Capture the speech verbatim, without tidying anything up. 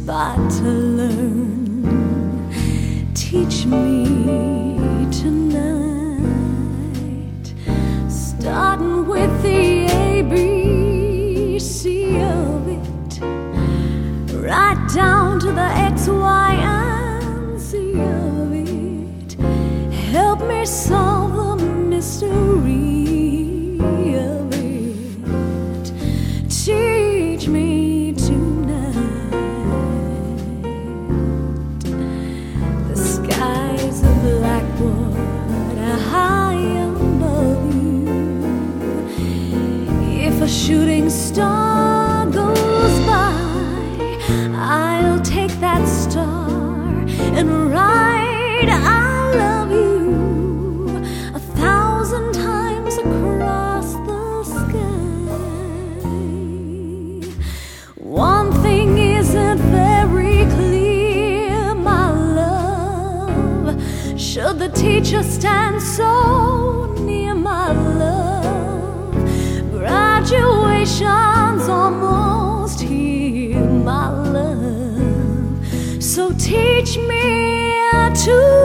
spot to learn. Teach me tonight, starting with the A B C of it, right down to the X, Y, and Z of it. Help me solve the mystery of it. Teach me tonight. The skies of Blackwood are high above you. If a shooting star goes by, I'll take that star and write I love you a thousand times across the sky. One thing isn't very clear, my love. Should the teacher stand so near, my love? Graduation's almost here, my love. So teach me to